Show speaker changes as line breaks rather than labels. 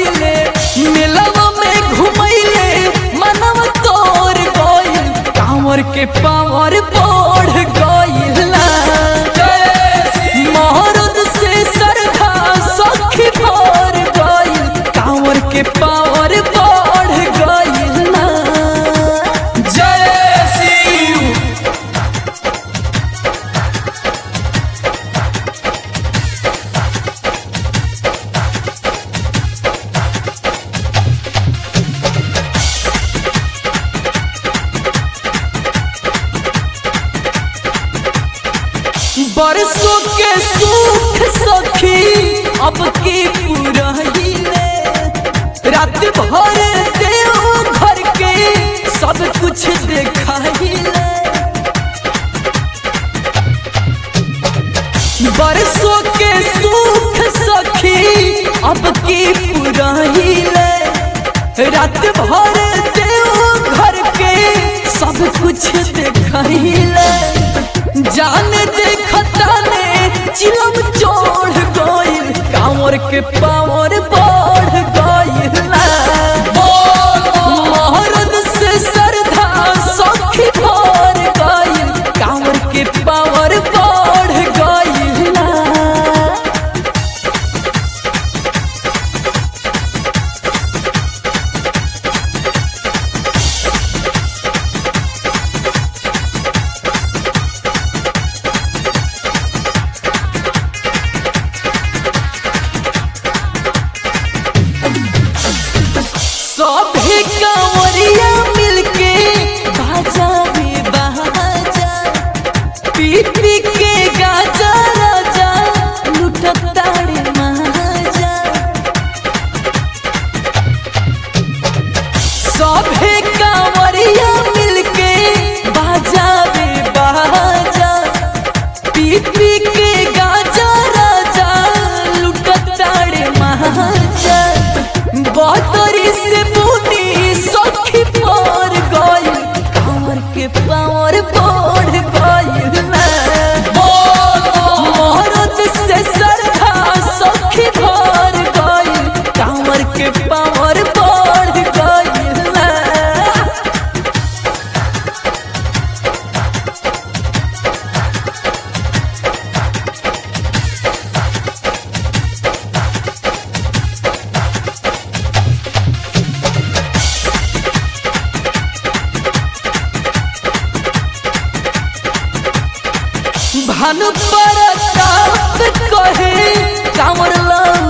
गइले मेलवा में घुमैले मनवा तोर गइल कांवर के पावर बढ़ गइला महरद से सरधा सखी भर गइल कांवर के पावर बढ़ गइला। जय शिव बरसों के सुख सखी अब की पुराइले रात भर देव घर के सब कुछ देखाइले बरसों के सुख सखी अब की पुराइले रात भर देव घर के सब कुछ देखाइले जाने देखता ने चिलम चढ़ गइल कांवर के पावर बढ़ गइल महरद से सरधा सखी भर गइल कांवर के पावर बढ़ गइल। सभी कांवरिया मिलके बाजा भी बाजा पी पी के गाजा राजा लुटताड़े माजा सभी कांवरिया मिलके बाजा भी बाजा पी पी के गाजा राजा लुटताड़े माजा बतरी से बूटी सखी भर गइल कांवर के पावर बढ़ गइल महरद से सरधा सखी भर गइल कांवर के पावर बढ़ गइल। भानु प्रताप कहे कांवर ला